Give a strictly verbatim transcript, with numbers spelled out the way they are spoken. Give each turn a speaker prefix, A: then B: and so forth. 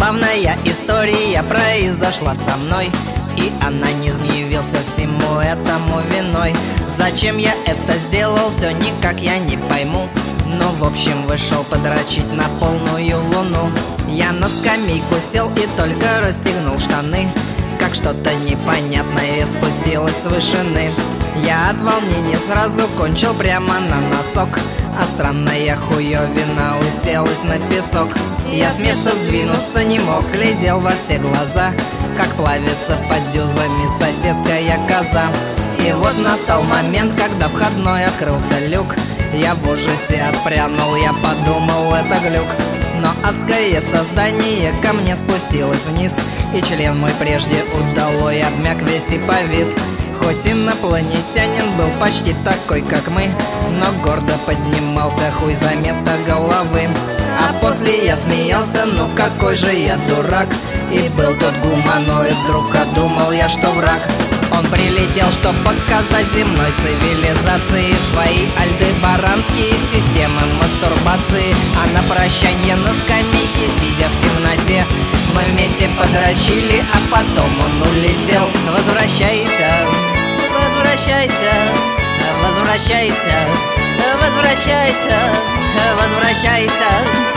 A: Забавная история произошла со мной, и она не явился всему этому виной. Зачем я это сделал, все никак я не пойму. Но в общем вышел подрочить на полную луну. Я на скамейку сел и только расстегнул штаны, как что-то непонятное спустилось с вышины. Я от волнения сразу кончил прямо на носок, а странная хуёвина уселась на песок. Я с места сдвинуться не мог, глядел во все глаза, как плавится под дюзами соседская коза. И вот настал момент, когда входной открылся люк. Я в ужасе отпрянул, я подумал, это глюк. Но адское создание ко мне спустилось вниз, и член мой прежде удалой обмяк весь и повис. Хоть инопланетянин был почти такой, как мы, но гордо поднимался хуй за место головы. А после я смеялся, ну какой же я дурак. И был тот гуманоид друг, а думал я, что враг. Он прилетел, чтоб показать земной цивилизации свои альдебаранские системы мастурбации. А на прощанье на скамейке, сидя в темноте, мы вместе подрочили, а потом он улетел. Возвращайся, возвращайся, возвращайся, возвращайся, возвращайся.